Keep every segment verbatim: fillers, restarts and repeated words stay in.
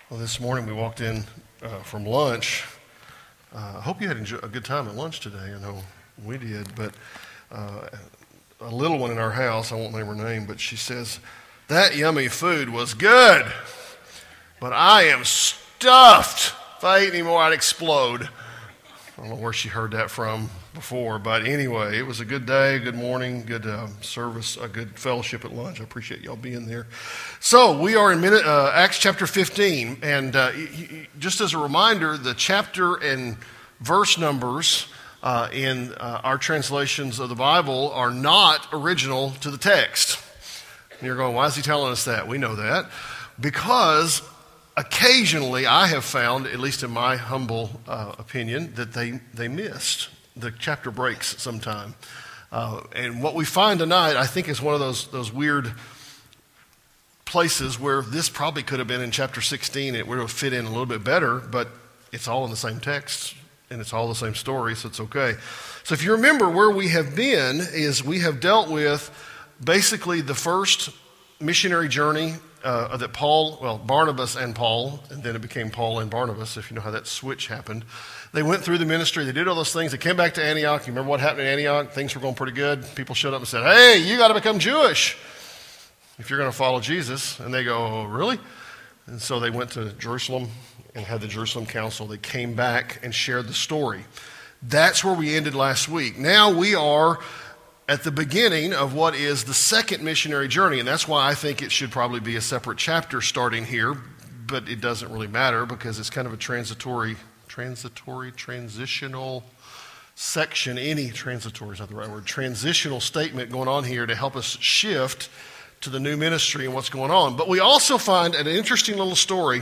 Well, this morning we walked in uh, from lunch. Uh, I hope you had enjoy- a good time at lunch today. I know we did, but uh, a little one in our house, I won't name her name, but she says, "That yummy food was good, but I am stuffed. If I ate any more, I'd explode." I don't know where she heard that from before, but anyway, it was a good day, good morning, good uh, service, a good fellowship at lunch. I appreciate y'all being there. So we are in minute, uh, Acts chapter fifteen, and uh, y- y- just as a reminder, the chapter and verse numbers uh, in uh, our translations of the Bible are not original to the text. And you're going, why is he telling us that? We know that because occasionally, I have found, at least in my humble uh, opinion, that they, they missed. The chapter breaks sometime. Uh, and what we find tonight, I think, is one of those, those weird places where this probably could have been in chapter sixteen. It would have fit in a little bit better, but it's all in the same text, and it's all the same story, so it's okay. So if you remember, where we have been is we have dealt with basically the first missionary journey Uh, that Paul, well, Barnabas and Paul, and then it became Paul and Barnabas, if you know how that switch happened. They went through the ministry. They did all those things. They came back to Antioch. You remember what happened in Antioch? Things were going pretty good. People showed up and said, "Hey, you got to become Jewish if you're going to follow Jesus." And they go, "Oh, really?" And so they went to Jerusalem and had the Jerusalem Council. They came back and shared the story. That's where we ended last week. Now we are at the beginning of what is the second missionary journey, and that's why I think it should probably be a separate chapter starting here, but it doesn't really matter because it's kind of a transitory, transitory, transitional section. Any transitory is not the right word. Transitional statement going on here to help us shift to the new ministry and what's going on. But we also find an interesting little story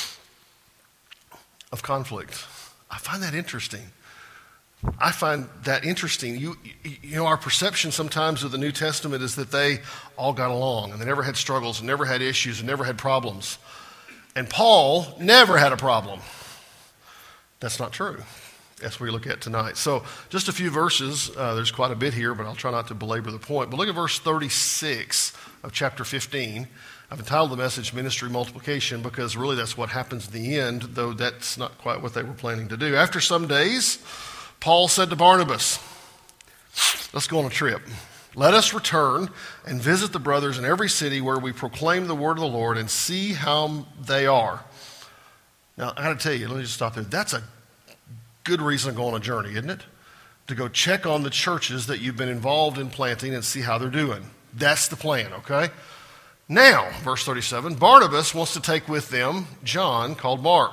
of conflict. I find that interesting. I find that interesting. You, you know, our perception sometimes of the New Testament is that they all got along and they never had struggles and never had issues and never had problems. And Paul never had a problem. That's not true. That's what we look at tonight. So just a few verses. Uh, there's quite a bit here, but I'll try not to belabor the point. But look at verse thirty-six of chapter fifteen. I've entitled the message Ministry Multiplication because really that's what happens in the end, though that's not quite what they were planning to do. After some days, Paul said to Barnabas, "Let's go on a trip. Let us return and visit the brothers in every city where we proclaim the word of the Lord and see how they are." Now, I got to tell you, let me just stop there. That's a good reason to go on a journey, isn't it? To go check on the churches that you've been involved in planting and see how they're doing. That's the plan, okay? Now, verse thirty-seven, Barnabas wants to take with them John, called Mark.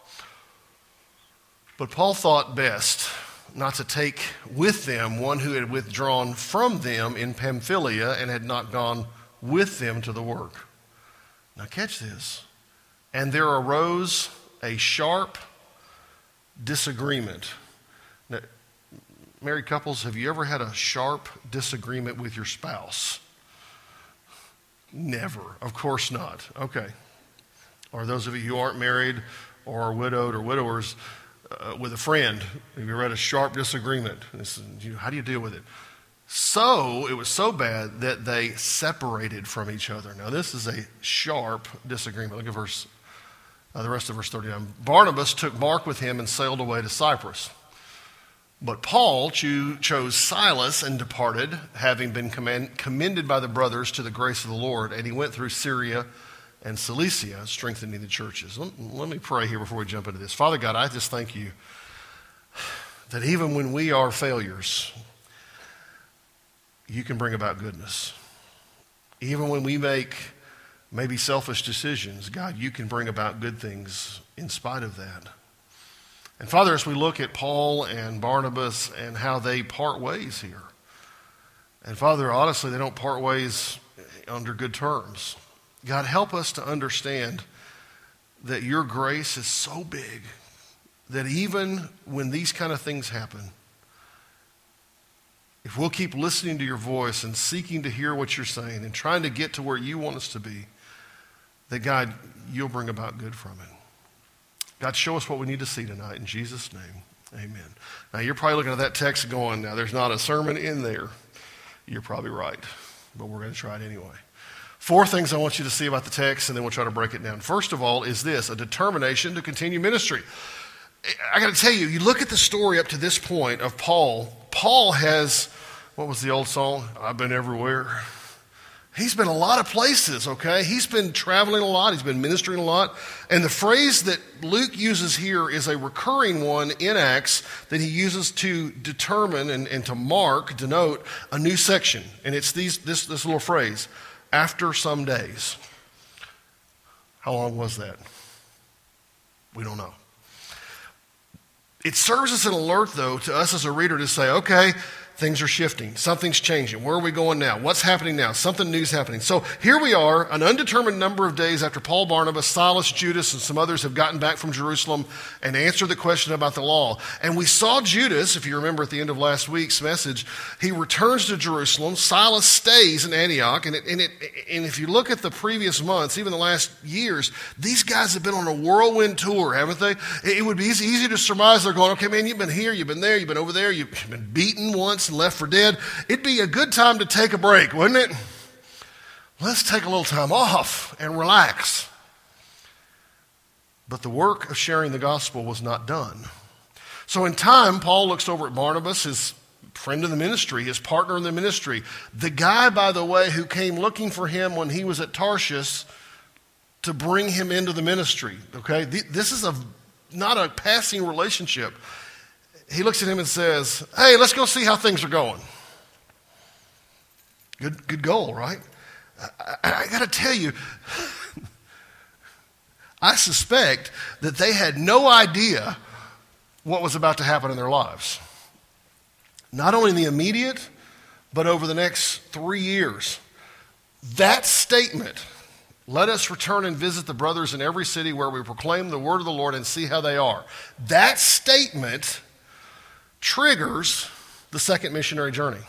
But Paul thought best not to take with them one who had withdrawn from them in Pamphylia and had not gone with them to the work. Now catch this. And there arose a sharp disagreement. Now, married couples, have you ever had a sharp disagreement with your spouse? Never. Of course not. Okay. Or those of you who aren't married or are widowed or widowers, Uh, with a friend, have you ever had a sharp disagreement? This, you know, how do you deal with it? So, it was so bad that they separated from each other. Now, this is a sharp disagreement. Look at verse, uh, the rest of verse thirty-nine. Barnabas took Mark with him and sailed away to Cyprus. But Paul cho- chose Silas and departed, having been command- commended by the brothers to the grace of the Lord, and he went through Syria and Cilicia, strengthening the churches. Let, let me pray here before we jump into this. Father God, I just thank you that even when we are failures, you can bring about goodness. Even when we make maybe selfish decisions, God, you can bring about good things in spite of that. And Father, as we look at Paul and Barnabas and how they part ways here, and Father, honestly, they don't part ways under good terms. God, help us to understand that your grace is so big that even when these kind of things happen, if we'll keep listening to your voice and seeking to hear what you're saying and trying to get to where you want us to be, that God, you'll bring about good from it. God, show us what we need to see tonight. In Jesus' name, amen. Now, you're probably looking at that text going, now, there's not a sermon in there. You're probably right, but we're going to try it anyway. Four things I want you to see about the text, and then we'll try to break it down. First of all is this, a determination to continue ministry. I got to tell you, you look at the story up to this point of Paul. Paul has, what was the old song? I've been everywhere. He's been a lot of places, okay? He's been traveling a lot. He's been ministering a lot. And the phrase that Luke uses here is a recurring one in Acts that he uses to determine and, and to mark, denote a new section. And it's these, this, this little phrase, after some days. How long was that? We don't know. It serves as an alert, though, to us as a reader to say, okay, things are shifting. Something's changing. Where are we going now? What's happening now? Something new's happening. So here we are, an undetermined number of days after Paul, Barnabas, Silas, Judas, and some others have gotten back from Jerusalem and answered the question about the law. And we saw Judas, if you remember at the end of last week's message, he returns to Jerusalem. Silas stays in Antioch. And, it, and, it, and if you look at the previous months, even the last years, these guys have been on a whirlwind tour, haven't they? It would be easy, easy to surmise they're going, okay, man, you've been here, you've been there, you've been over there, you've been beaten once and left for dead. It'd be a good time to take a break, wouldn't it? Let's take a little time off and relax. But the work of sharing the gospel was not done. So in time, Paul looks over at Barnabas, his friend in the ministry, his partner in the ministry, the guy, by the way, who came looking for him when he was at Tarshish to bring him into the ministry. Okay, this is a not a passing relationship. He looks at him and says, hey, let's go see how things are going. Good, good goal, right? I, I, I got to tell you, I suspect that they had no idea what was about to happen in their lives. Not only in the immediate, but over the next three years. That statement, let us return and visit the brothers in every city where we proclaim the word of the Lord and see how they are. That statement triggers the second missionary journey.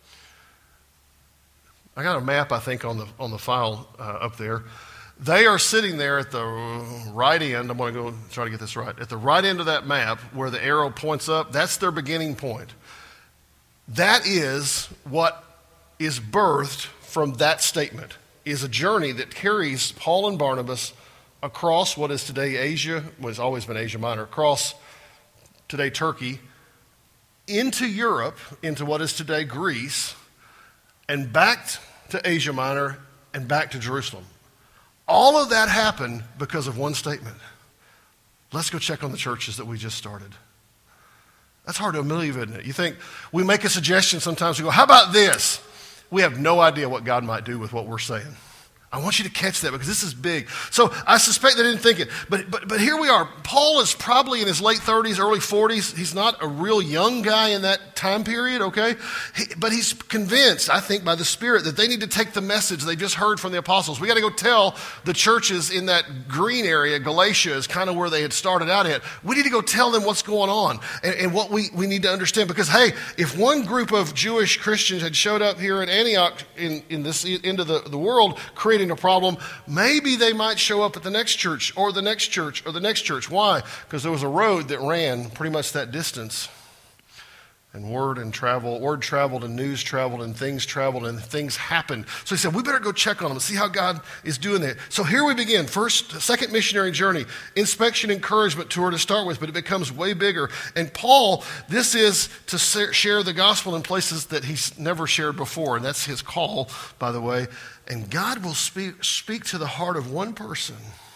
I got a map, I think, on the on the file uh, up there. They are sitting there at the right end. I'm going to go try to get this right. At the right end of that map, where the arrow points up, that's their beginning point. That is what is birthed from that statement, is a journey that carries Paul and Barnabas across what is today Asia, what has always been Asia Minor, across today Turkey, into Europe, into what is today Greece, and back to Asia Minor and back to Jerusalem. All of that happened because of one statement. Let's go check on the churches that we just started. That's hard to believe, isn't it? You think, we make a suggestion sometimes, we go, how about this? We have no idea what God might do with what we're saying. I want you to catch that because this is big. So I suspect they didn't think it. But, but, but here we are. Paul is probably in his late thirties, early forties. He's not a real young guy in that time period, okay? He, but he's convinced, I think, by the Spirit that they need to take the message they just heard from the apostles. We got to go tell the churches in that green area, Galatia is kind of where they had started out at. We need to go tell them what's going on and, and what we, we need to understand. Because, hey, if one group of Jewish Christians had showed up here in Antioch in, in this end of the, the world, creating a problem, maybe they might show up at the next church or the next church or the next church. Why? Because there was a road that ran pretty much that distance. And word and travel, word traveled and news traveled and things traveled and things happened. So he said, we better go check on them and see how God is doing that. So here we begin. First, second missionary journey, inspection, encouragement tour to start with, but it becomes way bigger. And Paul, this is to share the gospel in places that he's never shared before. And that's his call, by the way. And God will speak, speak to the heart of one person,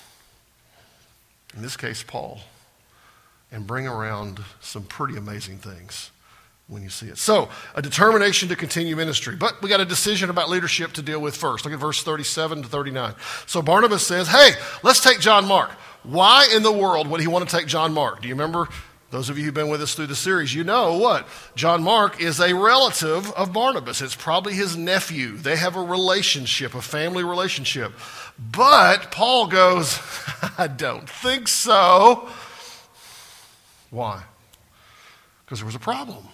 in this case, Paul, and bring around some pretty amazing things when you see it. So, a determination to continue ministry. But we got a decision about leadership to deal with first. Look at verse thirty-seven to thirty-nine. So Barnabas says, hey, let's take John Mark. Why in the world would he want to take John Mark? Do you remember? Those of you who've been with us through the series, you know what? John Mark is a relative of Barnabas. It's probably his nephew. They have a relationship, a family relationship. But Paul goes, I don't think so. Why? Because there was a problem.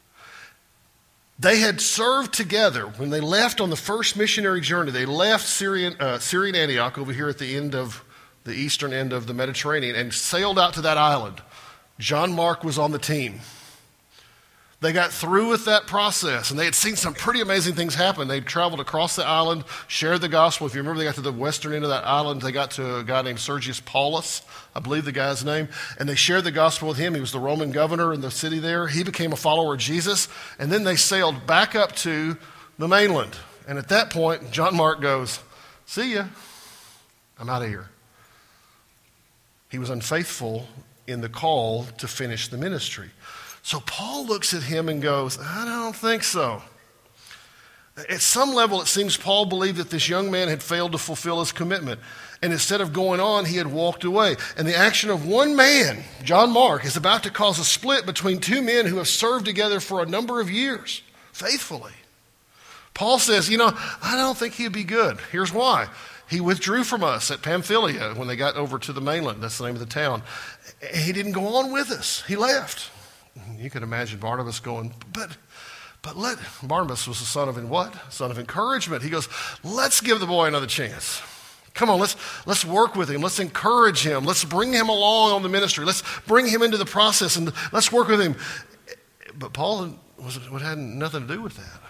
They had served together. When they left on the first missionary journey, they left Syrian, uh, Syrian Antioch over here at the end of the eastern end of the Mediterranean and sailed out to that island. John Mark was on the team. They got through with that process, and they had seen some pretty amazing things happen. They traveled across the island, shared the gospel. If you remember, they got to the western end of that island. They got to a guy named Sergius Paulus, I believe the guy's name, and they shared the gospel with him. He was the Roman governor in the city there. He became a follower of Jesus, and then they sailed back up to the mainland. And at that point, John Mark goes, "See ya. I'm out of here." He was unfaithful in the call to finish the ministry. So Paul looks at him and goes, "I don't think so." At some level, it seems Paul believed that this young man had failed to fulfill his commitment. And instead of going on, he had walked away. And the action of one man, John Mark, is about to cause a split between two men who have served together for a number of years, faithfully. Paul says, you know, I don't think he'd be good. Here's why. He withdrew from us at Pamphylia when they got over to the mainland. That's the name of the town. He didn't go on with us. He left. You can imagine Barnabas going, but but let, Barnabas was the son of what? Son of encouragement. He goes, let's give the boy another chance. Come on, let's let's work with him. Let's encourage him. Let's bring him along on the ministry. Let's bring him into the process and let's work with him. But Paul was, had nothing to do with that.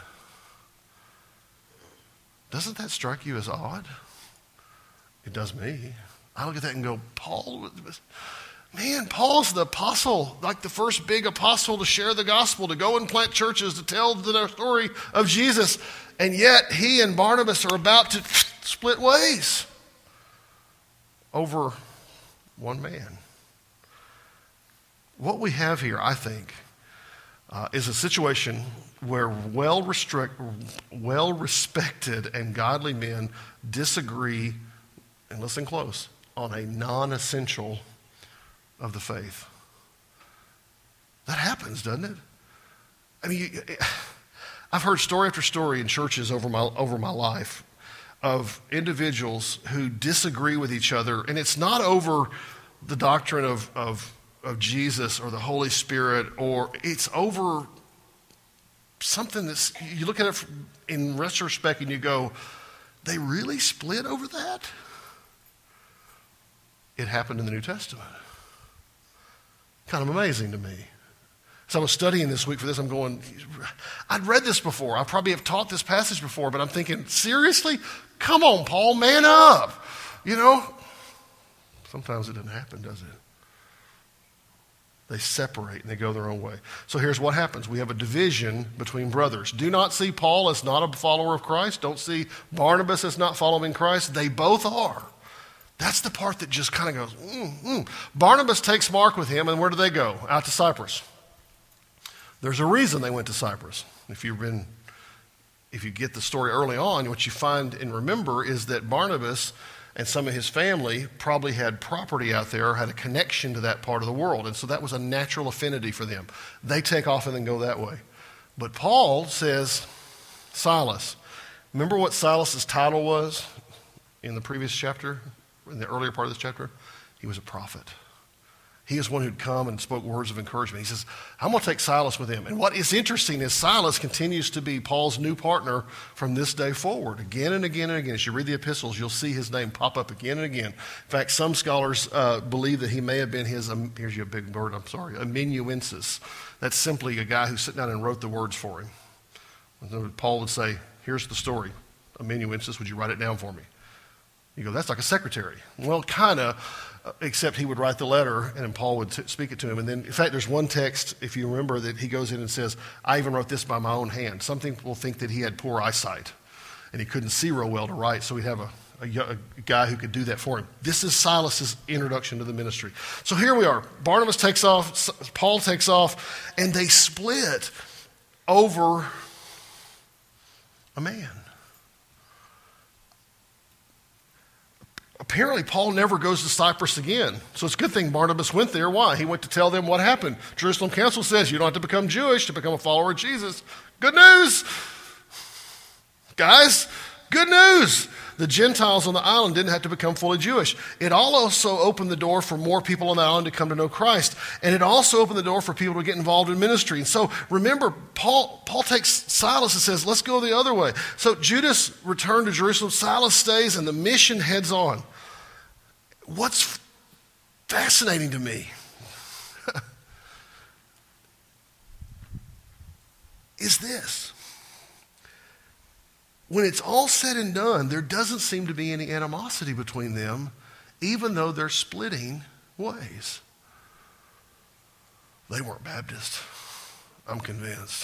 Doesn't that strike you as odd? It does me. I look at that and go, Paul was... Man, Paul's the apostle, like the first big apostle to share the gospel, to go and plant churches, to tell the story of Jesus. And yet he and Barnabas are about to split ways over one man. What we have here, I think, uh, is a situation where well restrict, well respected and godly men disagree, and listen close, on a non-essential of the faith. That happens, doesn't it? I mean, I've heard story after story in churches over my over my life of individuals who disagree with each other, and it's not over the doctrine of, of, of Jesus or the Holy Spirit, or it's over something that's, you look at it in retrospect and you go, they really split over that? It happened in the New Testament. Kind of amazing to me. So I was studying this week for this. I'm going, I'd read this before. I probably have taught this passage before, but I'm thinking, seriously? Come on, Paul, man up. You know? Sometimes it doesn't happen, does it? They separate and they go their own way. So here's what happens. We have a division between brothers. Do not see Paul as not a follower of Christ. Don't see Barnabas as not following Christ. They both are. That's the part that just kind of goes, mm, mm. Barnabas takes Mark with him, and where do they go? Out to Cyprus. There's a reason they went to Cyprus. If you've been, if you get the story early on, what you find and remember is that Barnabas and some of his family probably had property out there, had a connection to that part of the world, and so that was a natural affinity for them. They take off and then go that way. But Paul says, Silas. Remember what Silas's title was in the previous chapter? In the earlier part of this chapter, he was a prophet. He is one who'd come and spoke words of encouragement. He says, I'm going to take Silas with him. And what is interesting is Silas continues to be Paul's new partner from this day forward. Again and again and again. As you read the epistles, you'll see his name pop up again and again. In fact, some scholars uh, believe that he may have been his, um, here's your big word, I'm sorry, amanuensis. That's simply a guy who sat down and wrote the words for him. Paul would say, here's the story. Amanuensis, would you write it down for me? You go, that's like a secretary. Well, kind of, uh, except he would write the letter and then Paul would t- speak it to him. And then, in fact, there's one text, if you remember, that he goes in and says, I even wrote this by my own hand. Some people think that he had poor eyesight and he couldn't see real well to write, so he'd have a, a, a guy who could do that for him. This is Silas's introduction to the ministry. So here we are. Barnabas takes off, Paul takes off, and they split over a man. Apparently, Paul never goes to Cyprus again. So it's a good thing Barnabas went there. Why? He went to tell them what happened. Jerusalem Council says you don't have to become Jewish to become a follower of Jesus. Good news. Guys, good news. The Gentiles on the island didn't have to become fully Jewish. It also opened the door for more people on the island to come to know Christ. And it also opened the door for people to get involved in ministry. And so remember, Paul, Paul takes Silas and says, let's go the other way. So Judas returned to Jerusalem. Silas stays and the mission heads on. What's fascinating to me is this. When it's all said and done, there doesn't seem to be any animosity between them, even though they're splitting ways. They weren't Baptist. I'm convinced.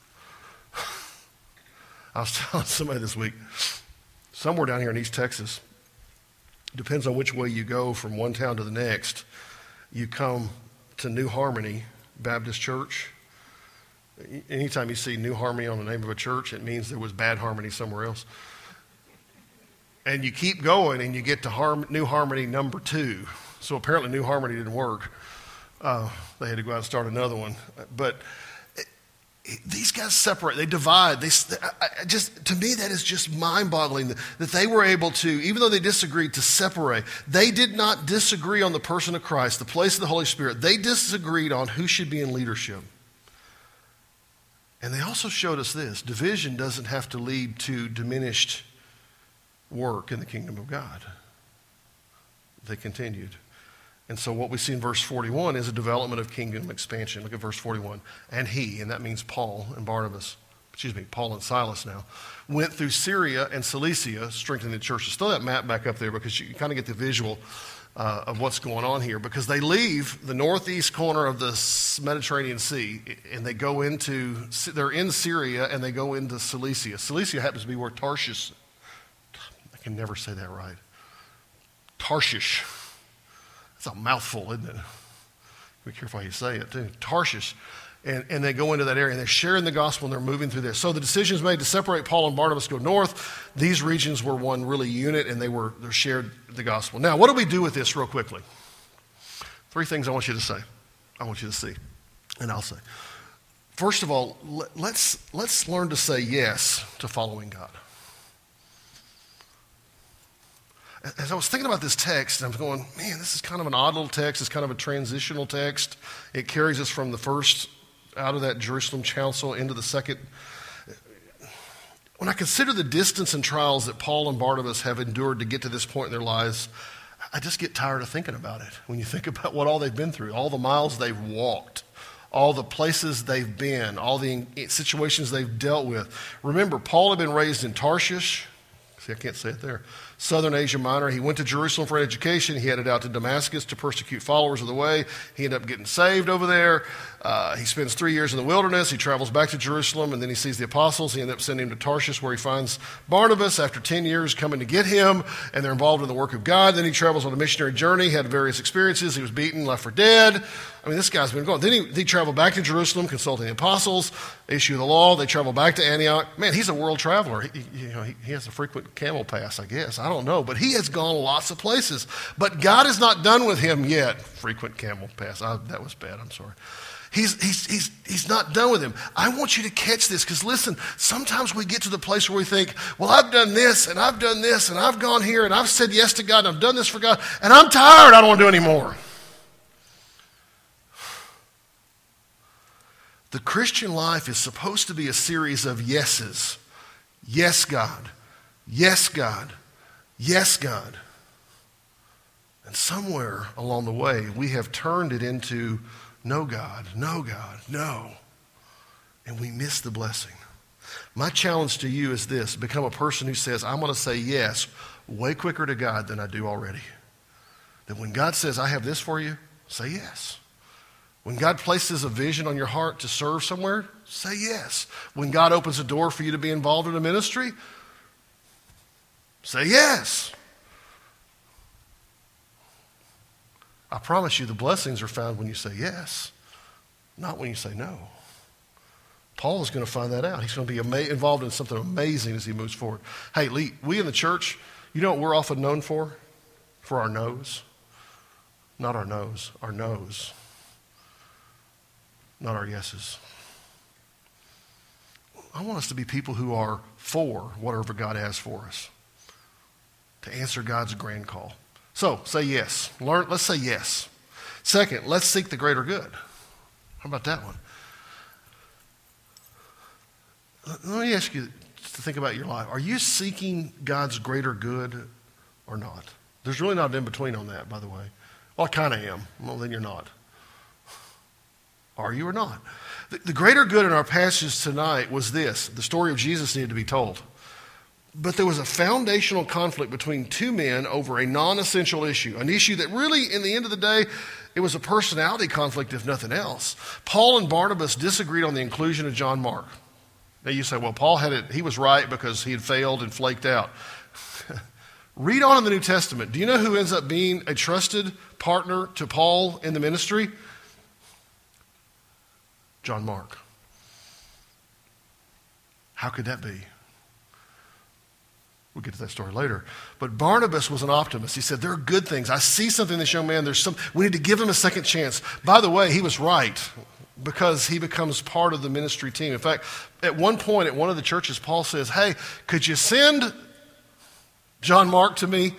I was telling somebody this week, somewhere down here in East Texas, depends on which way you go from one town to the next, you come to New Harmony Baptist Church. Anytime you see New Harmony on the name of a church, it means there was bad harmony somewhere else. And you keep going and you get to Harm- New Harmony number two. So apparently New Harmony didn't work. Uh, they had to go out and start another one. But it, it, these guys separate. They divide. They I, I just to me that is just mind-boggling that, that they were able to, even though they disagreed, to separate. They did not disagree on the person of Christ, the place of the Holy Spirit. They disagreed on who should be in leadership. And they also showed us this. Division doesn't have to lead to diminished work in the kingdom of God. They continued. And so what we see in verse forty-one is a development of kingdom expansion. Look at verse forty-one. And he, and that means Paul and Barnabas, excuse me, Paul and Silas now, went through Syria and Cilicia, strengthening the churches. Throw that map back up there because you kind of get the visual uh, of what's going on here. Because they leave the northeast corner of the Mediterranean Sea and they go into, they're in Syria and they go into Cilicia. Cilicia happens to be where Tarshish, I can never say that right. Tarshish. It's a mouthful, isn't it? Be careful how you say it, too. Tarshish. And, and they go into that area, and they're sharing the gospel, and they're moving through there. So the decision is made to separate Paul and Barnabas, go north. These regions were one really unit, and they were they shared the gospel. Now, what do we do with this real quickly? Three things I want you to say. I want you to see, and I'll say. First of all, let's, let's learn to say yes to following God. As I was thinking about this text, I was going, man, this is kind of an odd little text. It's kind of a transitional text. It carries us from the first, out of that Jerusalem council into the second. When I consider the distance and trials that Paul and Barnabas have endured to get to this point in their lives, I just get tired of thinking about it. When you think about what all they've been through, all the miles they've walked, all the places they've been, all the situations they've dealt with. Remember, Paul had been raised in Tarshish. See, I can't say it there. Southern Asia Minor. He went to Jerusalem for education. He headed out to Damascus to persecute followers of the way. He ended up getting saved over there. Uh, he spends three years in the wilderness. He travels back to Jerusalem, and then he sees the apostles. He ended up sending him to Tarshish, where he finds Barnabas after ten years coming to get him, and they're involved in the work of God. Then he travels on a missionary journey, had various experiences. He was beaten, left for dead. I mean, this guy's been going. Then he, he traveled back to Jerusalem, consulting the apostles, issue the law. They travel back to Antioch. Man, he's a world traveler. He, you know, he, he has a frequent camel pass, I guess. I don't know. But he has gone lots of places. But God is not done with him yet. Frequent camel pass. I, that was bad. I'm sorry. He's, he's, he's, he's not done with him. I want you to catch this because, listen, sometimes we get to the place where we think, well, I've done this and I've done this and I've gone here and I've said yes to God and I've done this for God and I'm tired. I don't want to do any more. The Christian life is supposed to be a series of yeses. Yes, God. Yes, God. Yes, God. And somewhere along the way, we have turned it into no, God, no, God, no. And we miss the blessing. My challenge to you is this. Become a person who says, I'm going to say yes way quicker to God than I do already. That when God says, I have this for you, say yes. When God places a vision on your heart to serve somewhere, say yes. When God opens a door for you to be involved in a ministry, say yes. I promise you the blessings are found when you say yes, not when you say no. Paul is going to find that out. He's going to be ama- involved in something amazing as he moves forward. Hey, Lee, we in the church, you know what we're often known for? For our no's. Not our no's, our no's. Not our yeses. I want us to be people who are for whatever God has for us. To answer God's grand call. So, say yes. Learn. Let's say yes. Second, let's seek the greater good. How about that one? Let me ask you to think about your life. Are you seeking God's greater good or not? There's really not an in-between on that, by the way. Well, I kind of am. Well, then you're not. Are you or not? The, the greater good in our passage tonight was this. The story of Jesus needed to be told. But there was a foundational conflict between two men over a non-essential issue, an issue that really, in the end of the day, it was a personality conflict, if nothing else. Paul and Barnabas disagreed on the inclusion of John Mark. Now you say, well, Paul had it, he was right because he had failed and flaked out. Read on in the New Testament. Do you know who ends up being a trusted partner to Paul in the ministry? John Mark. How could that be? We'll get to that story later. But Barnabas was an optimist. He said, there are good things. I see something in this young man. There's some, we need to give him a second chance. By the way, he was right because he becomes part of the ministry team. In fact, at one point at one of the churches, Paul says, hey, could you send John Mark to me?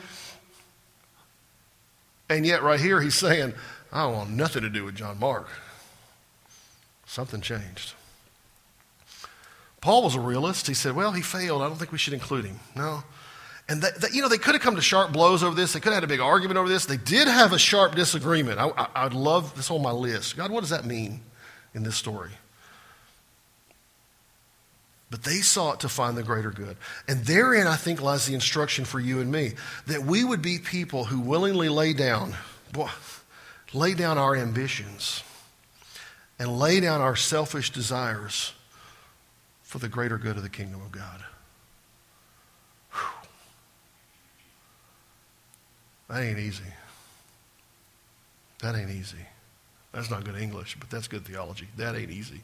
And yet right here he's saying, I don't want nothing to do with John Mark. Something changed. Paul was a realist. He said, well, he failed. I don't think we should include him. No. And, that, that, you know, they could have come to sharp blows over this. They could have had a big argument over this. They did have a sharp disagreement. I, I, I'd love this on my list. God, what does that mean in this story? But they sought to find the greater good. And therein, I think, lies the instruction for you and me, that we would be people who willingly lay down, boy, lay down our ambitions and lay down our selfish desires for the greater good of the kingdom of God. Whew. That ain't easy. That ain't easy. That's not good English, but that's good theology. That ain't easy.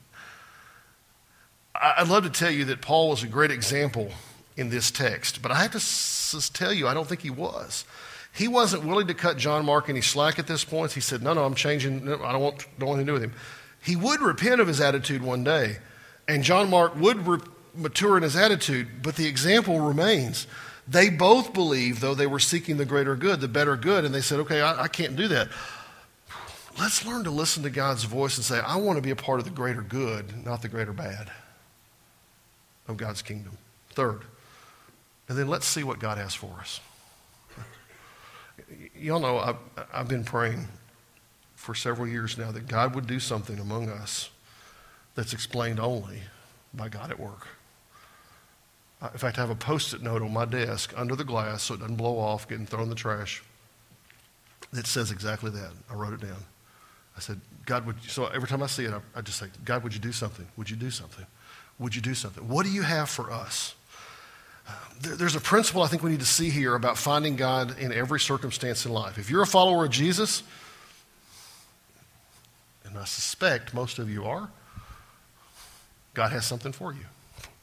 I'd love to tell you that Paul was a great example in this text, but I have to s- tell you, I don't think he was. He wasn't willing to cut John Mark any slack at this point. He said, no, no, I'm changing. No, I don't want, don't want anything to do with him. He would repent of his attitude one day, and John Mark would re- mature in his attitude, but the example remains. They both believed, though they were seeking the greater good, the better good, and they said, okay, I, I can't do that. Let's learn to listen to God's voice and say, I want to be a part of the greater good, not the greater bad of God's kingdom. Third, and then let's see what God has for us. Y'all know I've, I've been praying for several years now that God would do something among us that's explained only by God at work. In fact, I have a Post-it note on my desk under the glass so it doesn't blow off, getting thrown in the trash, that says exactly that. I wrote it down. I said, God, would you, so every time I see it, I, I just say, God, would you do something? Would you do something? Would you do something? What do you have for us? Uh, there, there's a principle I think we need to see here about finding God in every circumstance in life. If you're a follower of Jesus, and I suspect most of you are, God has something for you.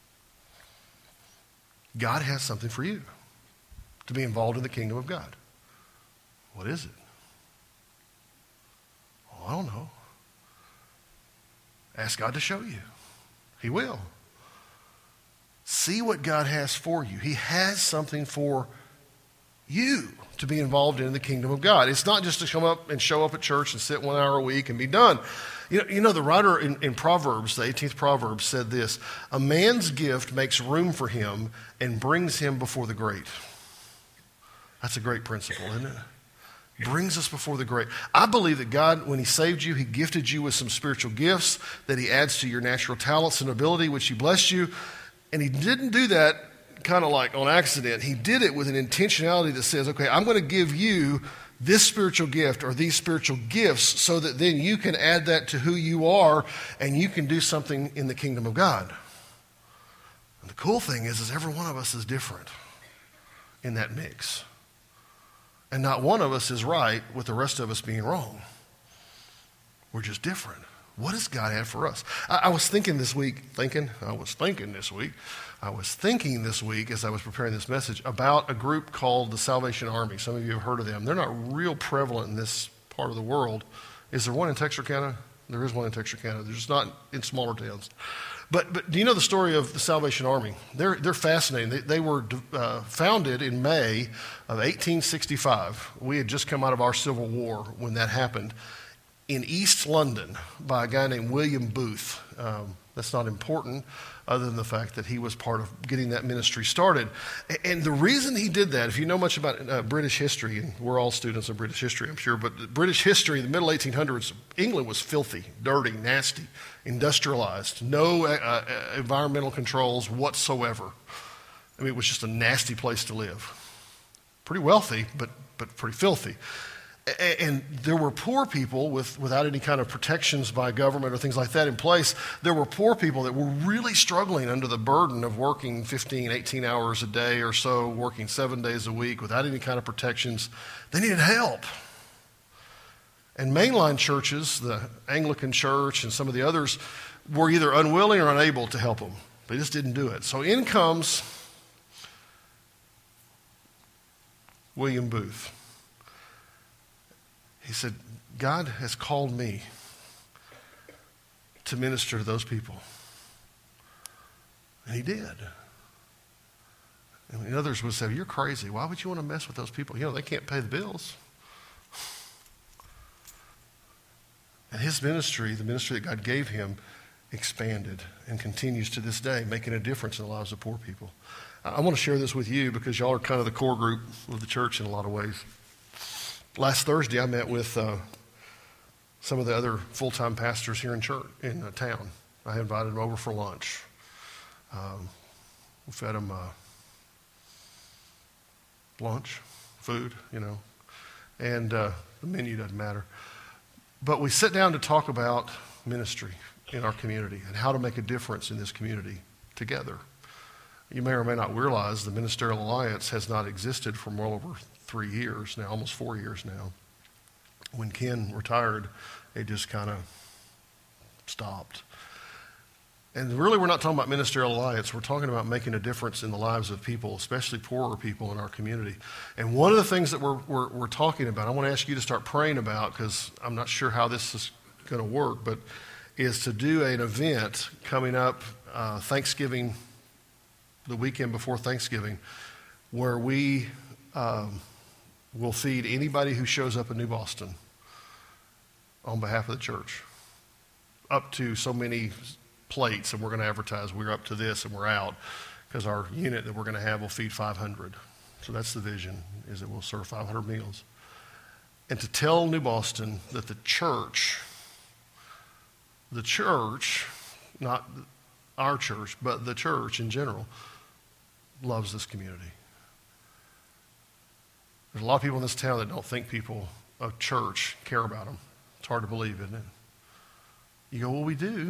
God has something for you to be involved in the kingdom of God. What is it? Well, I don't know. Ask God to show you. He will. See what God has for you. He has something for you to be involved in the kingdom of God. It's not just to come up and show up at church and sit one hour a week and be done. You know, you know the writer in, in Proverbs, the eighteenth Proverbs, said this, a man's gift makes room for him and brings him before the great. That's a great principle, isn't it? Brings us before the great. I believe that God, when he saved you, he gifted you with some spiritual gifts that he adds to your natural talents and ability, which he blessed you. And he didn't do that kind of like on accident. He did it with an intentionality that says, okay, I'm going to give you this spiritual gift or these spiritual gifts so that then you can add that to who you are and you can do something in the kingdom of God. And the cool thing is, is every one of us is different in that mix. And not one of us is right with the rest of us being wrong. We're just different. What does God have for us? I, I was thinking this week, thinking, I was thinking this week, I was thinking this week as I was preparing this message about a group called the Salvation Army. Some of you have heard of them. They're not real prevalent in this part of the world. Is there one in Texarkana? There is one in Texarkana. There's just not in smaller towns. But but do you know the story of the Salvation Army? They're they're fascinating. They, they were uh, founded in May of eighteen sixty-five. We had just come out of our Civil War when that happened. in East London by a guy named William Booth. Um, that's not important other than the fact that he was part of getting that ministry started. And the reason he did that, if you know much about uh, British history, and we're all students of British history, I'm sure, but British history, the middle eighteen hundreds, England was filthy, dirty, nasty, industrialized, no uh, uh, environmental controls whatsoever. I mean, it was just a nasty place to live. Pretty wealthy, but, but pretty filthy. And there were poor people with, without any kind of protections by government or things like that in place. There were poor people that were really struggling under the burden of working fifteen, eighteen hours a day or so, working seven days a week without any kind of protections. They needed help. And mainline churches, the Anglican Church and some of the others, were either unwilling or unable to help them. They just didn't do it. So in comes William Booth. He said, God has called me to minister to those people. And he did. And others would say, you're crazy. Why would you want to mess with those people? You know, they can't pay the bills. And his ministry, the ministry that God gave him, expanded and continues to this day, making a difference in the lives of poor people. I want to share this with you because y'all are kind of the core group of the church in a lot of ways. Last Thursday, I met with uh, some of the other full-time pastors here in church in uh, town. I invited them over for lunch. Um, we fed them uh, lunch, food, you know, and uh, the menu doesn't matter. But we sit down to talk about ministry in our community and how to make a difference in this community together. You may or may not realize the Ministerial Alliance has not existed for well over three years now, almost four years now. When Ken retired, it just kind of stopped. And really, we're not talking about Ministerial Alliance. We're talking about making a difference in the lives of people, especially poorer people in our community. And one of the things that we're, we're, we're talking about, I want to ask you to start praying about, because I'm not sure how this is going to work, but is to do an event coming up uh, Thanksgiving, the weekend before Thanksgiving, where we um, will feed anybody who shows up in New Boston on behalf of the church. Up to so many plates, and we're going to advertise we're up to this and we're out, because our unit that we're going to have will feed five hundred. So that's the vision, is that we'll serve five hundred meals. And to tell New Boston that the church, the church, not our church, but the church in general, loves this community. There's a lot of people in this town that don't think people of church care about them. It's hard to believe, isn't it? You go, well, we do.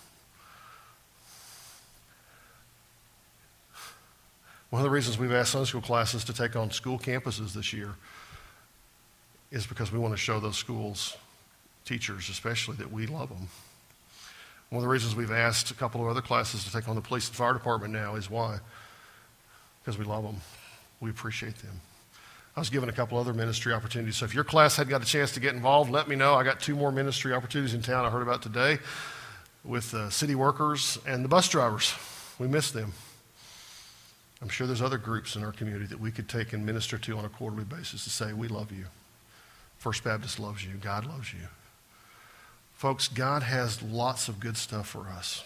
One of the reasons we've asked Sunday school classes to take on school campuses this year is because we want to show those schools, teachers especially, that we love them. One of the reasons we've asked a couple of other classes to take on the police and fire department now is why? Because we love them. We appreciate them. I was given a couple other ministry opportunities. So if your class had got a chance to get involved, let me know. I got two more ministry opportunities in town I heard about today with uh, city workers and the bus drivers. We miss them. I'm sure there's other groups in our community that we could take and minister to on a quarterly basis to say, we love you. First Baptist loves you. God loves you. Folks, God has lots of good stuff for us.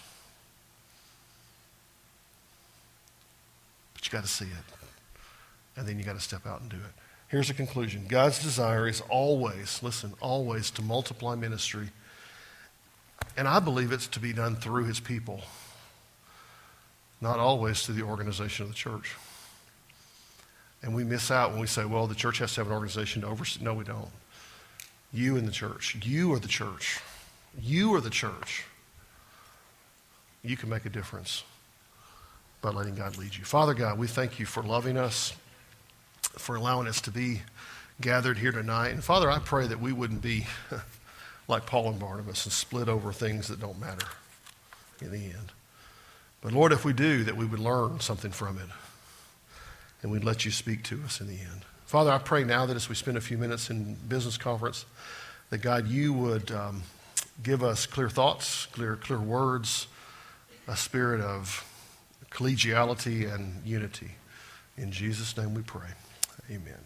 But you got to see it. And then you got to step out and do it. Here's a conclusion. God's desire is always, listen, always to multiply ministry. And I believe it's to be done through his people, not always through the organization of the church. And we miss out when we say, well, the church has to have an organization to oversee. No, we don't. You and the church. You are the church. You are the church. You can make a difference by letting God lead you. Father God, we thank you for loving us, for allowing us to be gathered here tonight. And Father, I pray that we wouldn't be like Paul and Barnabas and split over things that don't matter in the end. But Lord, if we do, that we would learn something from it and we'd let you speak to us in the end. Father, I pray now that as we spend a few minutes in business conference, that God, you would um, give us clear thoughts, clear, clear words, a spirit of collegiality and unity. In Jesus' name we pray. Amen.